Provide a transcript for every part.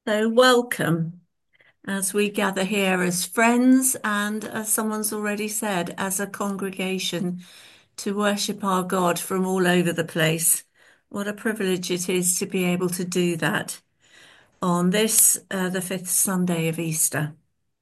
So, welcome as we gather here as friends and, as someone's already said, as a congregation to worship our God from all over the place. What a privilege it is to be able to do that on this, the fifth Sunday of Easter.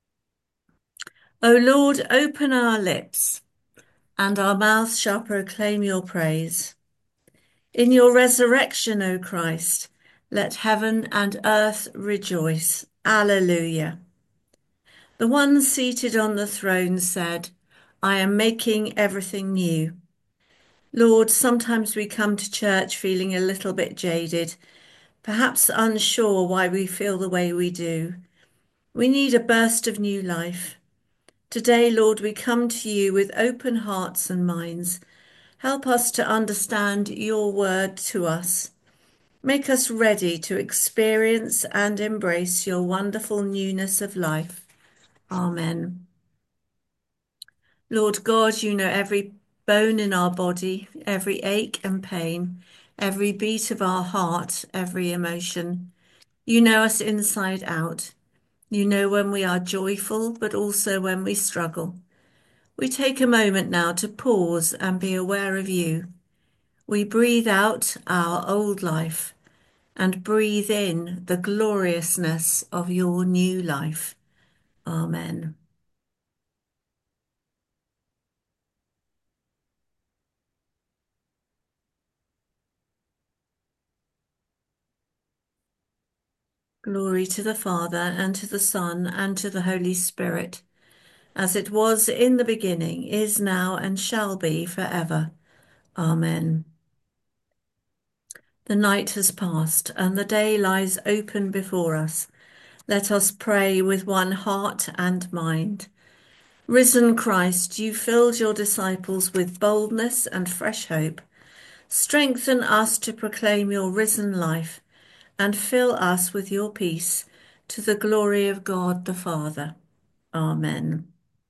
O Lord, open our lips, and our mouths shall proclaim your praise. In your resurrection, O Christ, let heaven and earth rejoice. Alleluia. The one seated on the throne said, I am making everything new. Lord, sometimes we come to church feeling a little bit jaded, perhaps unsure why we feel the way we do. We need a burst of new life. Today, Lord, we come to you with open hearts and minds. Help us to understand your word to us. Make us ready to experience and embrace your wonderful newness of life. Amen. Lord God, you know every bone in our body, every ache and pain, every beat of our heart, every emotion. You know us inside out. You know when we are joyful, but also when we struggle. We take a moment now to pause and be aware of you. We breathe out our old life and breathe in the gloriousness of your new life. Amen. Glory to the Father, and to the Son, and to the Holy Spirit, as it was in the beginning, is now, and shall be forever. Amen. The night has passed, and the day lies open before us. Let us pray with one heart and mind. Risen Christ, you filled your disciples with boldness and fresh hope. Strengthen us to proclaim your risen life, and fill us with your peace, to the glory of God the Father. Amen.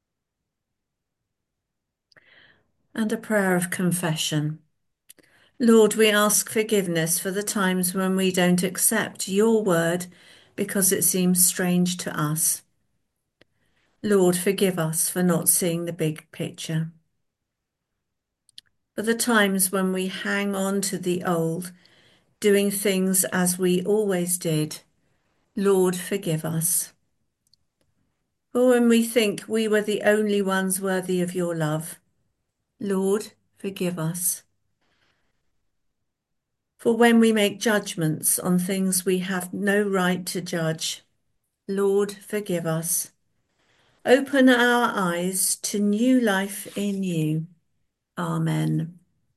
And a prayer of confession. Lord, we ask forgiveness for the times when we don't accept your word because it seems strange to us. Lord, forgive us for not seeing the big picture. For the times when we hang on to the old, doing things as we always did, Lord, forgive us. For when we think we were the only ones worthy of your love, Lord, forgive us. For when we make judgments on things we have no right to judge, Lord, forgive us. Open our eyes to new life in you. Amen.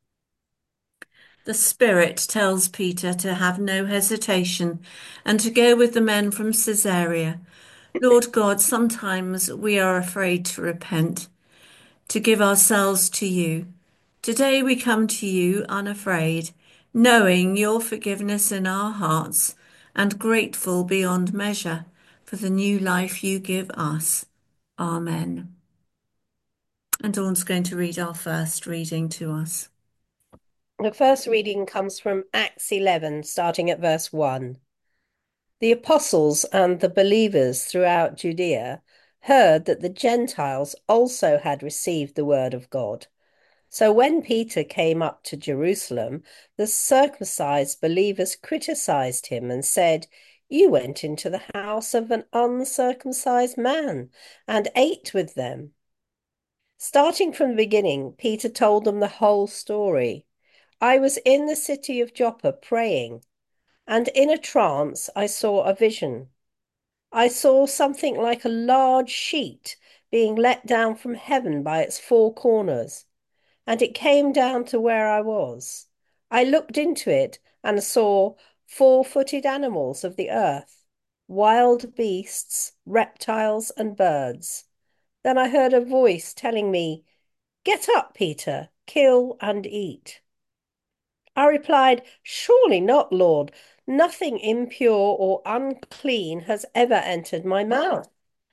The Spirit tells Peter to have no hesitation and to go with the men from Caesarea. Lord God, sometimes we are afraid to repent, to give ourselves to you. Today we come to you unafraid, knowing your forgiveness in our hearts and grateful beyond measure for the new life you give us. Amen. And Dawn's going to read our first reading to us. The first reading comes from Acts 11, starting at verse 1. The apostles and the believers throughout Judea heard that the Gentiles also had received the word of God. So when Peter came up to Jerusalem, the circumcised believers criticized him and said, You went into the house of an uncircumcised man and ate with them. Starting from the beginning, Peter told them the whole story. I was in the city of Joppa praying, and in a trance I saw a vision. I saw something like a large sheet being let down from heaven by its four corners, and it came down to where I was. I looked into it and saw four-footed animals of the earth, wild beasts, reptiles, and birds. Then I heard a voice telling me, Get up, Peter, kill and eat. I replied, Surely not, Lord. Nothing impure or unclean has ever entered my mouth.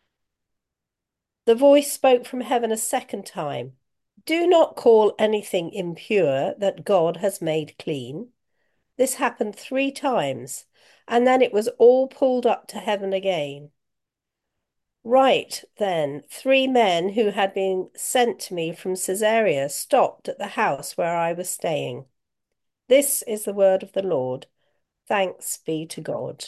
The voice spoke from heaven a second time. Do not call anything impure that God has made clean. This happened 3 times, and then it was all pulled up to heaven again. Right then, 3 men who had been sent to me from Caesarea stopped at the house where I was staying. This is the word of the Lord. Thanks be to God.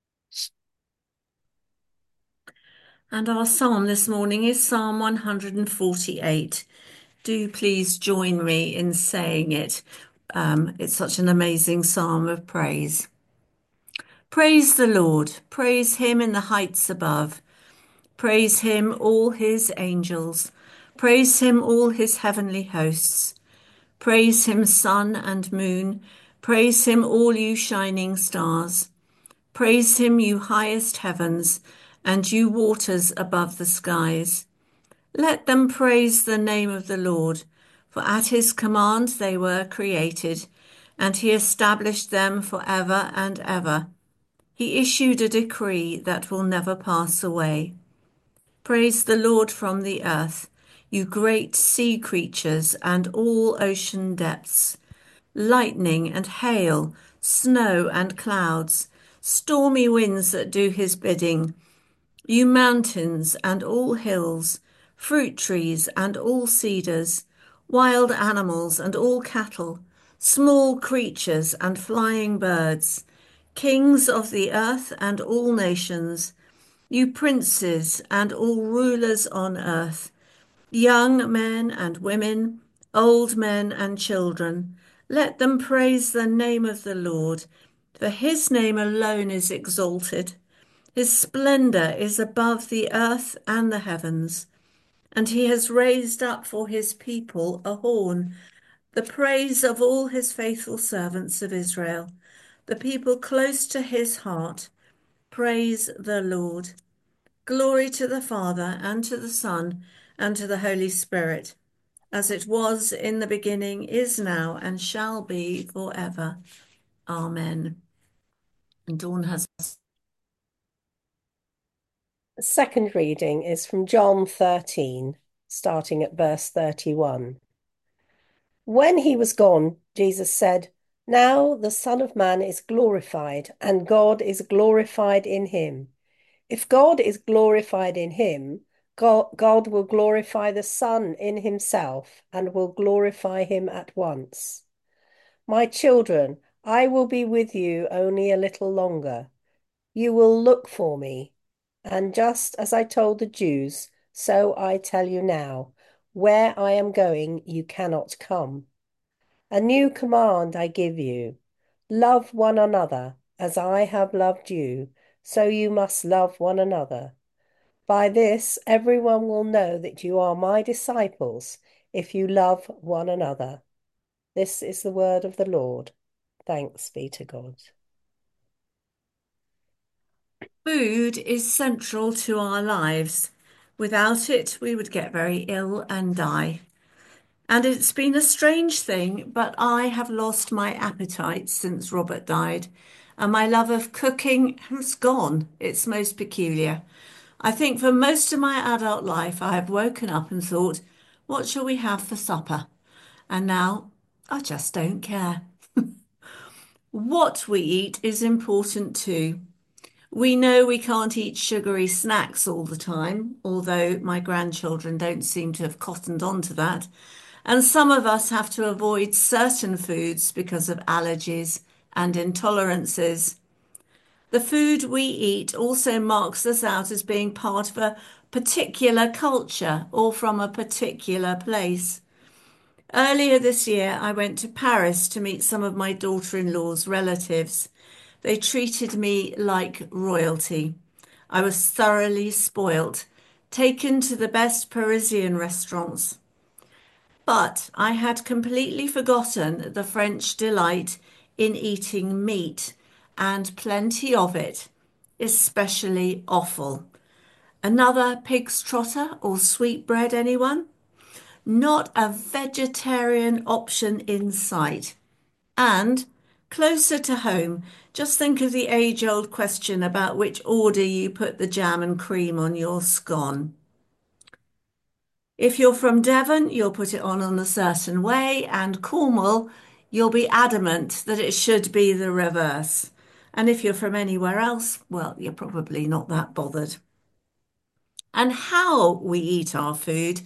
And our psalm this morning is Psalm 148. Do please join me in saying it. It's such an amazing psalm of praise. Praise the Lord. Praise him in the heights above. Praise him, all his angels. Praise him, all his heavenly hosts. Praise him, sun and moon. Praise him, all you shining stars. Praise him, you highest heavens, and you waters above the skies. Let them praise the name of the Lord, for at his command they were created, and he established them for ever and ever. He issued a decree that will never pass away. Praise the Lord from the earth, you great sea creatures and all ocean depths, lightning and hail, snow and clouds, stormy winds that do his bidding, you mountains and all hills, fruit trees and all cedars, wild animals and all cattle, small creatures and flying birds, kings of the earth and all nations, you princes and all rulers on earth, young men and women, old men and children, let them praise the name of the Lord, for his name alone is exalted. His splendor is above the earth and the heavens, and he has raised up for his people a horn, the praise of all his faithful servants of Israel, the people close to his heart. Praise the Lord. Glory to the Father, and to the Son, and to the Holy Spirit, as it was in the beginning, is now, and shall be forever. Amen. And Dawn has. The second reading is from John 13, starting at verse 31. When he was gone, Jesus said, "Now the Son of Man is glorified, and God is glorified in him. If God is glorified in him, God will glorify the Son in himself and will glorify him at once. My children, I will be with you only a little longer. You will look for me. And just as I told the Jews, so I tell you now, where I am going, you cannot come. A new command I give you. Love one another as I have loved you, so you must love one another. By this, everyone will know that you are my disciples if you love one another. This is the word of the Lord. Thanks be to God. Food is central to our lives. Without it, we would get very ill and die. And it's been a strange thing, but I have lost my appetite since Robert died, and my love of cooking has gone. It's most peculiar. I think for most of my adult life, I have woken up and thought, what shall we have for supper? And now I just don't care. What we eat is important too. We know we can't eat sugary snacks all the time, although my grandchildren don't seem to have cottoned on to that. And some of us have to avoid certain foods because of allergies and intolerances. The food we eat also marks us out as being part of a particular culture or from a particular place. Earlier this year, I went to Paris to meet some of my daughter-in-law's relatives. They treated me like royalty. I was thoroughly spoilt, taken to the best Parisian restaurants. But I had completely forgotten the French delight in eating meat, and plenty of it, especially offal. Another pig's trotter or sweetbread, anyone? Not a vegetarian option in sight. And closer to home, just think of the age-old question about which order you put the jam and cream on your scone. If you're from Devon, you'll put it on a certain way, and Cornwall, you'll be adamant that it should be the reverse. And if you're from anywhere else, well, you're probably not that bothered. And how we eat our food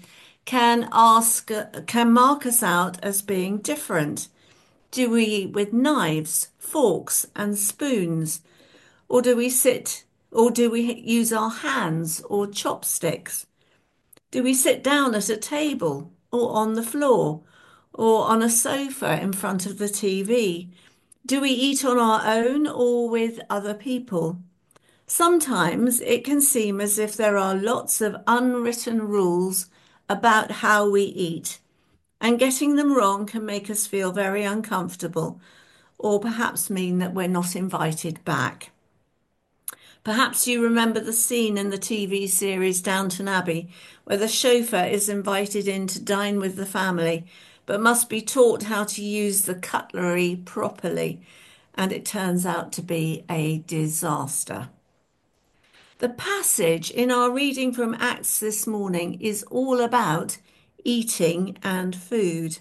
can mark us out as being different. Do we eat with knives, forks, and spoons? Or do we sit, or do we use our hands or chopsticks? Do we sit down at a table or on the floor or on a sofa in front of the TV? Do we eat on our own or with other people? Sometimes it can seem as if there are lots of unwritten rules about how we eat, and getting them wrong can make us feel very uncomfortable or perhaps mean that we're not invited back. Perhaps you remember the scene in the TV series Downton Abbey where the chauffeur is invited in to dine with the family but must be taught how to use the cutlery properly, and it turns out to be a disaster. The passage in our reading from Acts this morning is all about eating and food.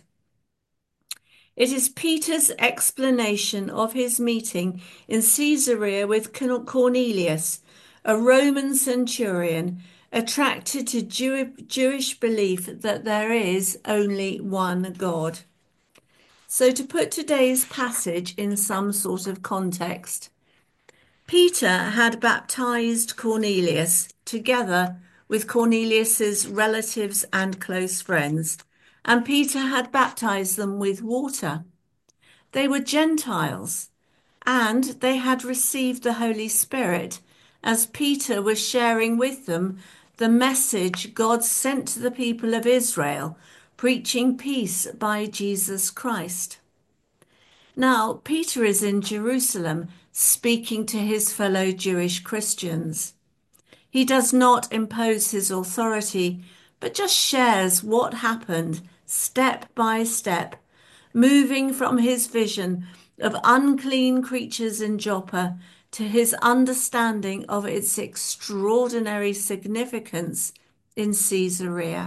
It is Peter's explanation of his meeting in Caesarea with Cornelius, a Roman centurion attracted to Jewish belief that there is only one God. So, to put today's passage in some sort of context, Peter had baptized Cornelius together with Cornelius's relatives and close friends, and Peter had baptized them with water. They were Gentiles, and they had received the Holy Spirit as Peter was sharing with them the message God sent to the people of Israel, preaching peace by Jesus Christ. Now, Peter is in Jerusalem speaking to his fellow Jewish Christians. He does not impose his authority, but just shares what happened step by step, moving from his vision of unclean creatures in Joppa to his understanding of its extraordinary significance in Caesarea.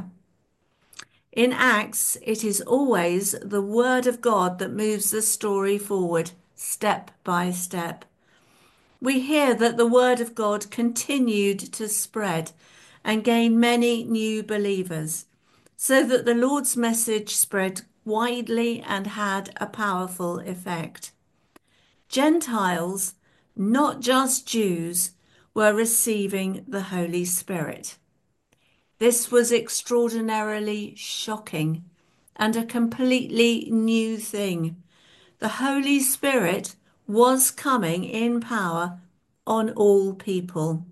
In Acts, it is always the Word of God that moves the story forward, step by step. We hear that the Word of God continued to spread and gain many new believers, so that the Lord's message spread widely and had a powerful effect. Gentiles, not just Jews, were receiving the Holy Spirit. This was extraordinarily shocking and a completely new thing. The Holy Spirit was coming in power on all people.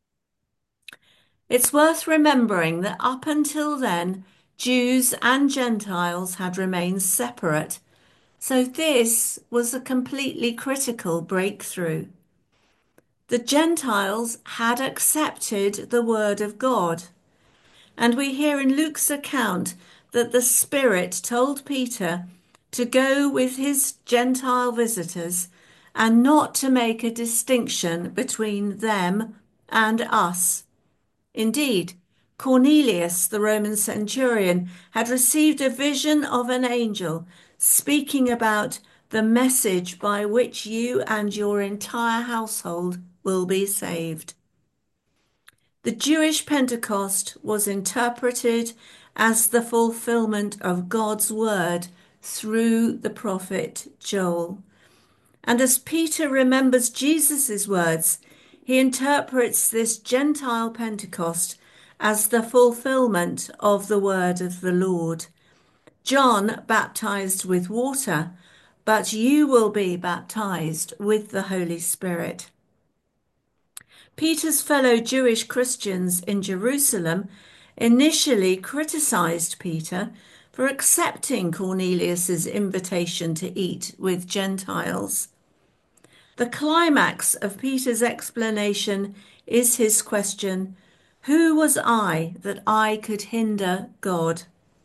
It's worth remembering that up until then, Jews and Gentiles had remained separate, so this was a completely critical breakthrough. The Gentiles had accepted the word of God. And we hear in Luke's account that the Spirit told Peter to go with his Gentile visitors and not to make a distinction between them and us. Indeed, Cornelius, the Roman centurion, had received a vision of an angel speaking about the message by which you and your entire household will be saved. The Jewish Pentecost was interpreted as the fulfillment of God's word through the prophet Joel. And as Peter remembers Jesus' words, he interprets this Gentile Pentecost as the fulfillment of the word of the Lord. John baptized with water, but you will be baptized with the Holy Spirit. Peter's fellow Jewish Christians in Jerusalem initially criticized Peter for accepting Cornelius's invitation to eat with Gentiles. The climax of Peter's explanation is his question, "Who was I that I could hinder God?"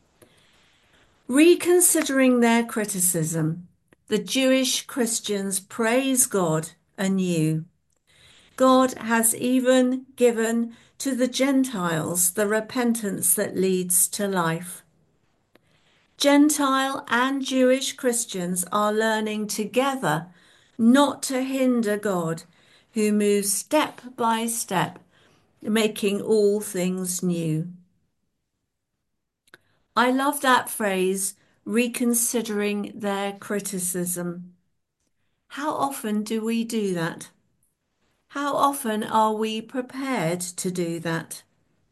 Reconsidering their criticism, the Jewish Christians praise God anew. God has even given to the Gentiles the repentance that leads to life. Gentile and Jewish Christians are learning together not to hinder God, who moves step by step, making all things new. I love that phrase, reconsidering their criticism. How often do we do that? How often are we prepared to do that?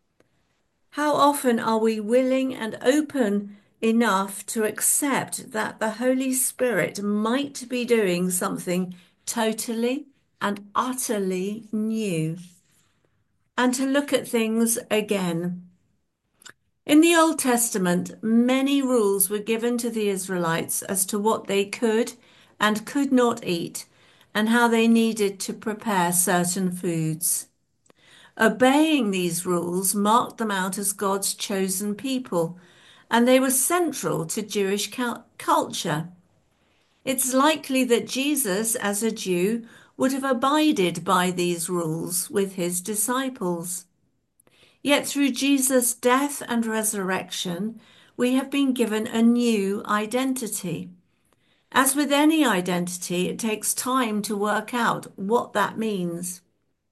How often are we willing and open enough to accept that the Holy Spirit might be doing something totally and utterly new, and to look at things again? In the Old Testament, many rules were given to the Israelites as to what they could and could not eat, and how they needed to prepare certain foods. Obeying these rules marked them out as God's chosen people, and they were central to Jewish culture. It's likely that Jesus, as a Jew, would have abided by these rules with his disciples. Yet through Jesus' death and resurrection, we have been given a new identity. As with any identity, it takes time to work out what that means.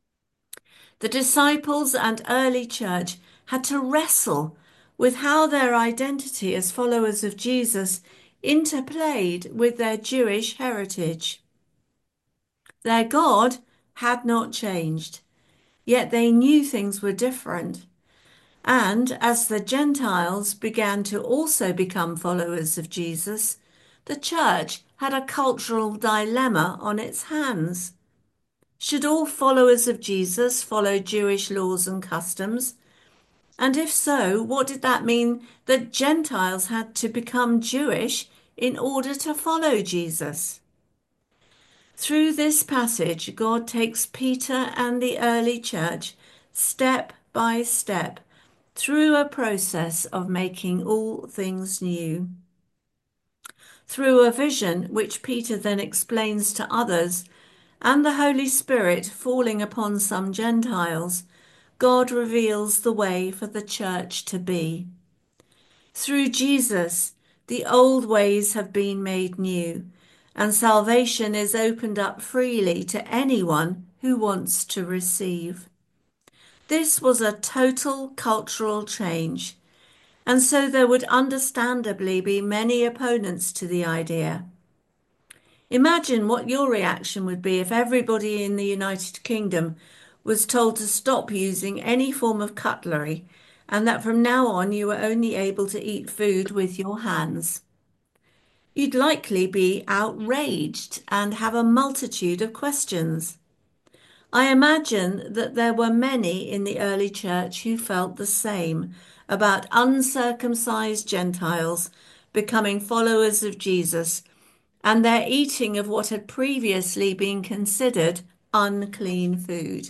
The disciples and early church had to wrestle with how their identity as followers of Jesus interplayed with their Jewish heritage. Their God had not changed, yet they knew things were different. And as the Gentiles began to also become followers of Jesus, the church had a cultural dilemma on its hands. Should all followers of Jesus follow Jewish laws and customs? And if so, what did that mean that Gentiles had to become Jewish in order to follow Jesus? Through this passage, God takes Peter and the early church step by step through a process of making all things new. Through a vision which Peter then explains to others, and the Holy Spirit falling upon some Gentiles, God reveals the way for the church to be. Through Jesus, the old ways have been made new, and salvation is opened up freely to anyone who wants to receive. This was a total cultural change, and so there would understandably be many opponents to the idea. Imagine what your reaction would be if everybody in the United Kingdom was told to stop using any form of cutlery and that from now on you were only able to eat food with your hands. You'd likely be outraged and have a multitude of questions. I imagine that there were many in the early church who felt the same about uncircumcised Gentiles becoming followers of Jesus and their eating of what had previously been considered unclean food.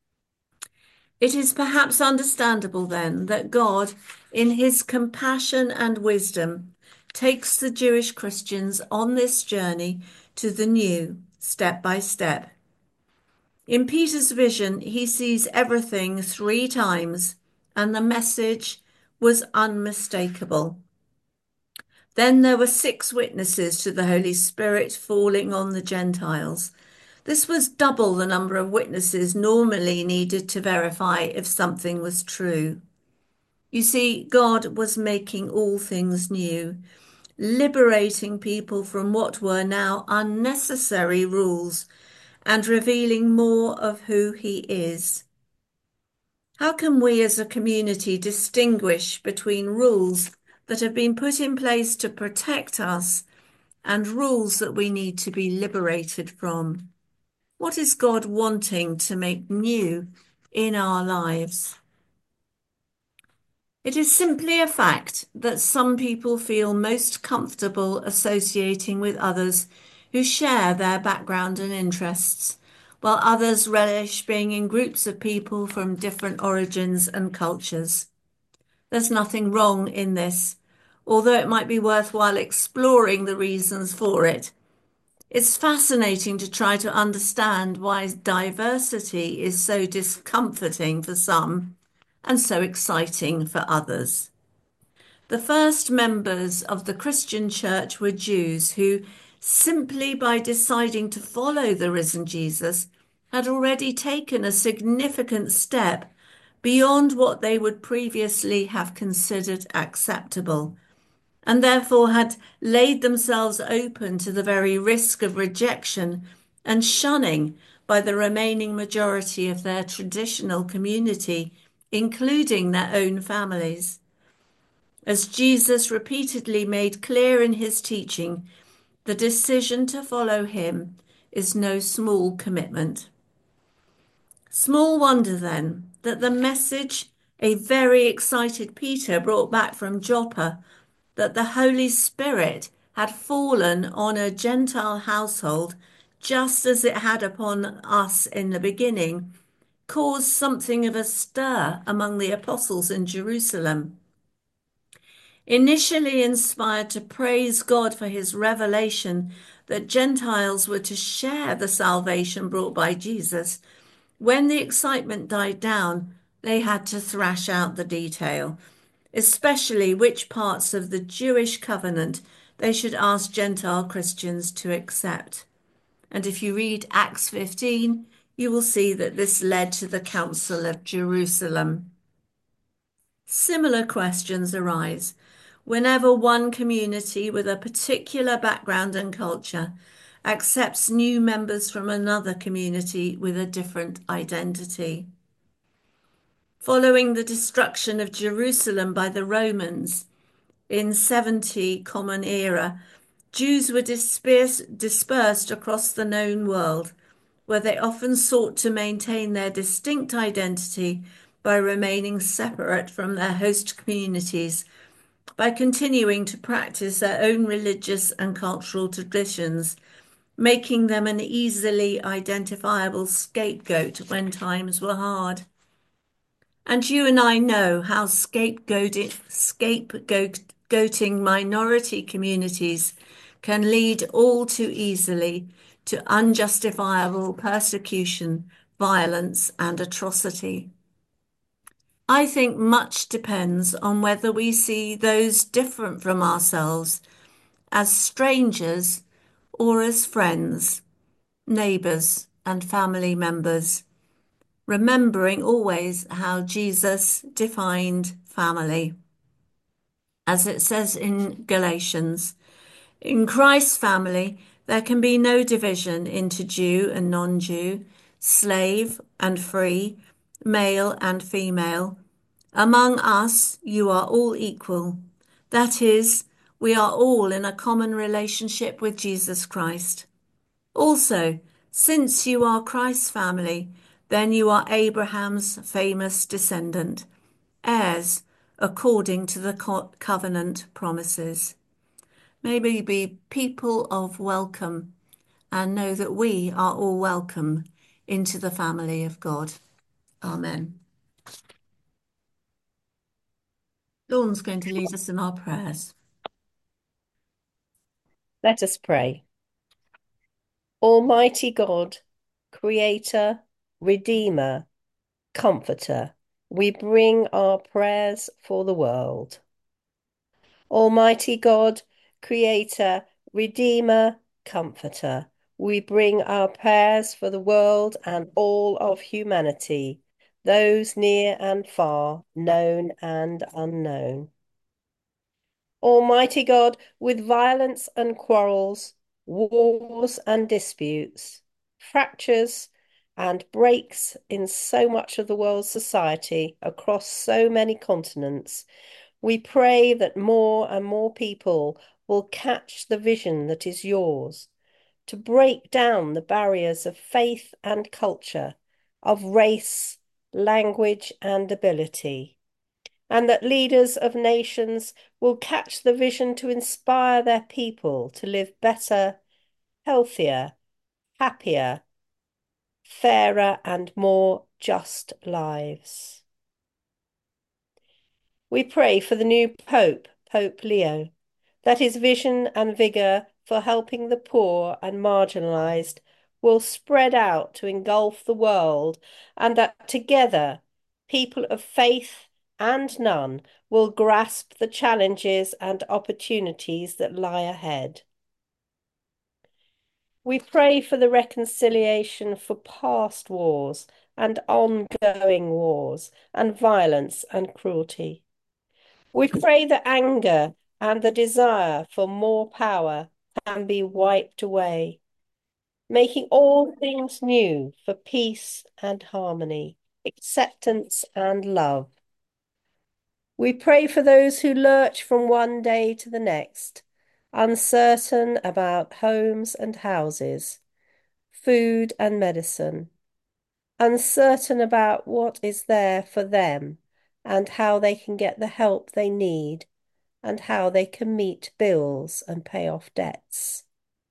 It is perhaps understandable then that God, in his compassion and wisdom, takes the Jewish Christians on this journey to the new, step by step. In Peter's vision, he sees everything 3 times, and the message was unmistakable. Then there were 6 witnesses to the Holy Spirit falling on the Gentiles. This was double the number of witnesses normally needed to verify if something was true. You see, God was making all things new, liberating people from what were now unnecessary rules and revealing more of who he is. How can we as a community distinguish between rules that have been put in place to protect us and rules that we need to be liberated from? What is God wanting to make new in our lives? It is simply a fact that some people feel most comfortable associating with others who share their background and interests, while others relish being in groups of people from different origins and cultures. There's nothing wrong in this, although it might be worthwhile exploring the reasons for it. It's fascinating to try to understand why diversity is so discomforting for some and so exciting for others. The first members of the Christian church were Jews who, simply by deciding to follow the risen Jesus, had already taken a significant step beyond what they would previously have considered acceptable, and therefore had laid themselves open to the very risk of rejection and shunning by the remaining majority of their traditional community, including their own families. As Jesus repeatedly made clear in his teaching, the decision to follow him is no small commitment. Small wonder then that the message a very excited Peter brought back from Joppa, that the Holy Spirit had fallen on a Gentile household just as it had upon us in the beginning, caused something of a stir among the apostles in Jerusalem. Initially inspired to praise God for his revelation that Gentiles were to share the salvation brought by Jesus, when the excitement died down, they had to thrash out the detail, especially which parts of the Jewish covenant they should ask Gentile Christians to accept. And if you read Acts 15, you will see that this led to the Council of Jerusalem. Similar questions arise whenever one community with a particular background and culture accepts new members from another community with a different identity. Following the destruction of Jerusalem by the Romans in 70 Common Era, Jews were dispersed across the known world, where they often sought to maintain their distinct identity by remaining separate from their host communities, by continuing to practice their own religious and cultural traditions, making them an easily identifiable scapegoat when times were hard. And you and I know how scapegoating minority communities can lead all too easily to unjustifiable persecution, violence, and atrocity. I think much depends on whether we see those different from ourselves as strangers or as friends, neighbours, and family members, remembering always how Jesus defined family. As it says in Galatians, in Christ's family, there can be no division into Jew and non-Jew, slave and free, male and female. Among us, you are all equal. That is, we are all in a common relationship with Jesus Christ. Also, since you are Christ's family, then you are Abraham's famous descendant, heirs according to the covenant promises. May we be people of welcome and know that we are all welcome into the family of God. Amen. Dawn's going to lead us in our prayers. Let us pray. Almighty God, Creator, Redeemer, Comforter, we bring our prayers for the world. Almighty God, Creator, Redeemer, Comforter, we bring our prayers for the world and all of humanity, those near and far, known and unknown. Almighty God, with violence and quarrels, wars and disputes, fractures and breaks in so much of the world's society across so many continents, we pray that more and more people will catch the vision that is yours, to break down the barriers of faith and culture, of race, language, and ability, and that leaders of nations will catch the vision to inspire their people to live better, healthier, happier, fairer, and more just lives. We pray for the new Pope, Pope Leo, that his vision and vigour for helping the poor and marginalised will spread out to engulf the world, and that together people of faith and none will grasp the challenges and opportunities that lie ahead. We pray for the reconciliation for past wars and ongoing wars and violence and cruelty. We pray that anger and the desire for more power can be wiped away, making all things new for peace and harmony, acceptance and love. We pray for those who lurch from one day to the next, uncertain about homes and houses, food and medicine, uncertain about what is there for them and how they can get the help they need and how they can meet bills and pay off debts.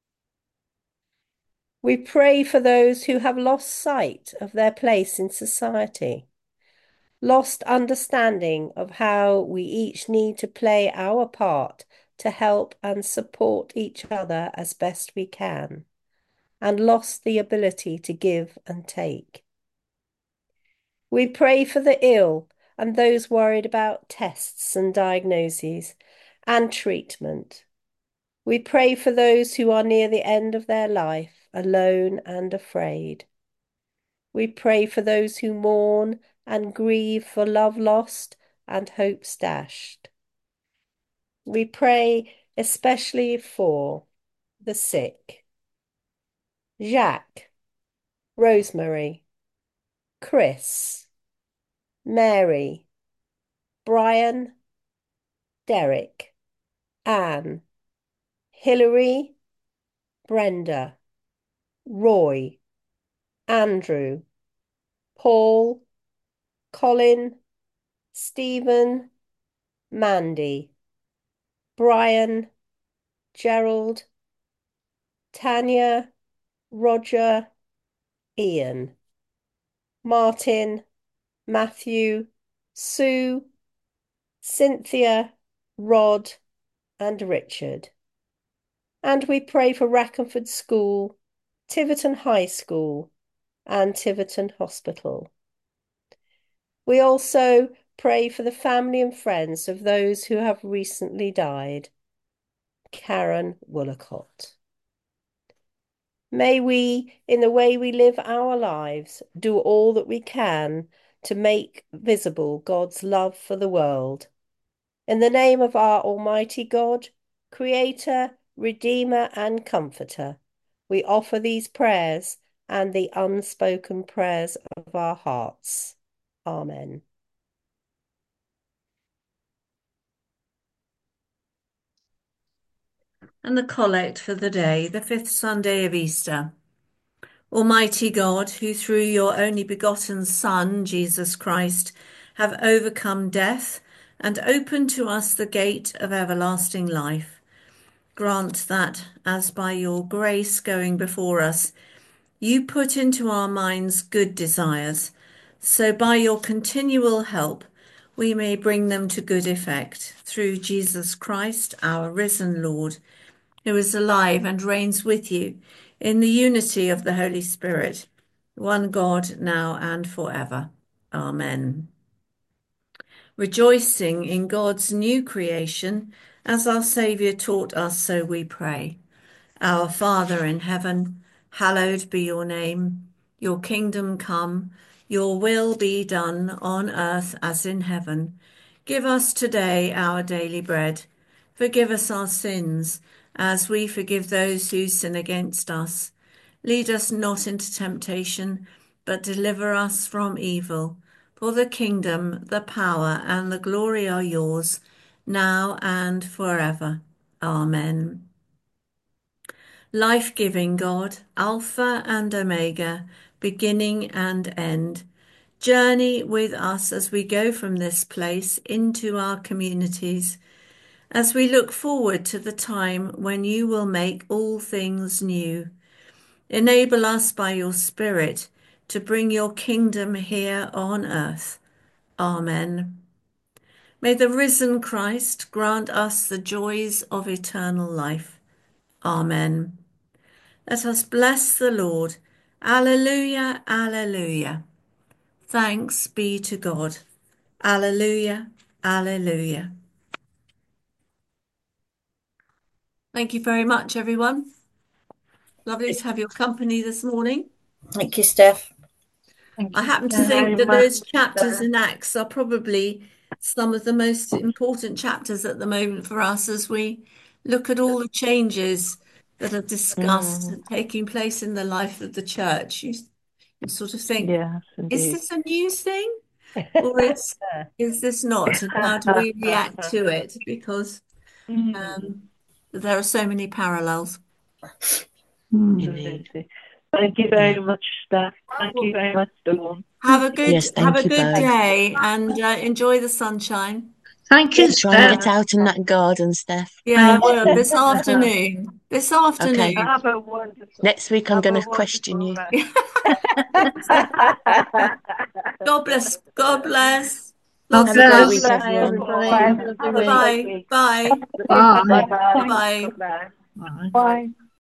We pray for those who have lost sight of their place in society, lost understanding of how we each need to play our part to help and support each other as best we can, and lost the ability to give and take. We pray for the ill and those worried about tests and diagnoses and treatment. We pray for those who are near the end of their life, alone and afraid. We pray for those who mourn and grieve for love lost and hopes dashed. We pray especially for the sick. Jacques, Rosemary, Chris, Mary, Brian, Derek, Anne, Hilary, Brenda, Roy, Andrew, Paul, Colin, Stephen, Mandy, Brian, Gerald, Tanya, Roger, Ian, Martin, Matthew, Sue, Cynthia, Rod, and Richard. And we pray for Rackenford School, Tiverton High School, and Tiverton Hospital. We also pray for the family and friends of those who have recently died. Karen Woolacott. May we, in the way we live our lives, do all that we can to make visible God's love for the world. In the name of our Almighty God, Creator, Redeemer, and Comforter, we offer these prayers and the unspoken prayers of our hearts. Amen. And the collect for the day, the fifth Sunday of Easter. Almighty God, who through your only begotten Son, Jesus Christ, have overcome death and opened to us the gate of everlasting life, grant that, as by your grace going before us, you put into our minds good desires, so by your continual help we may bring them to good effect, through Jesus Christ, our risen Lord, who is alive and reigns with you in the unity of the Holy Spirit, one God, now and forever. Amen. Rejoicing in God's new creation, as our Saviour taught us, so we pray. Our Father in heaven, hallowed be your name. Your kingdom come, your will be done on earth as in heaven. Give us today our daily bread. Forgive us our sins, as we forgive those who sin against us. Lead us not into temptation, but deliver us from evil. For the kingdom, the power, and the glory are yours, now and forever. Amen. Life-giving God, Alpha and Omega, beginning and end, journey with us as we go from this place into our communities, as we look forward to the time when you will make all things new. Enable us by your Spirit to bring your kingdom here on earth. Amen. May the risen Christ grant us the joys of eternal life. Amen. Let us bless the Lord. Alleluia, alleluia. Thanks be to God. Alleluia. Alleluia. Thank you very much, everyone. Lovely to have your company this morning. Thank you, Steph. Thank I you happen to very think that much. those chapters in Acts are probably some of the most important chapters at the moment for us as we look at all the changes that are discussed Mm, and taking place in the life of the church. You sort of think, yes, is indeed. this a new thing or is this not? And how do we react to it? Because Mm, um, there are so many parallels. Indeed. absolutely. Thank you Yeah. very much, Steph. Thank you very much, Dawn. Yes, Have thank a you good both. day and enjoy the sunshine. Thank you, Try and Steph. get out in that garden, Steph. Yeah, I Thank will you. this afternoon. This Okay. afternoon. Have a wonderful, Next week I'm have going a to question wonderful you. rest. God bless. God bless. God Lots Have a of great God love. week, bless. bless you everyone. all. Everybody Bye. have a lovely Have a week. great Bye-bye. week. Bye. Bye. Bye-bye. Bye-bye. Bye-bye. Bye. Bye.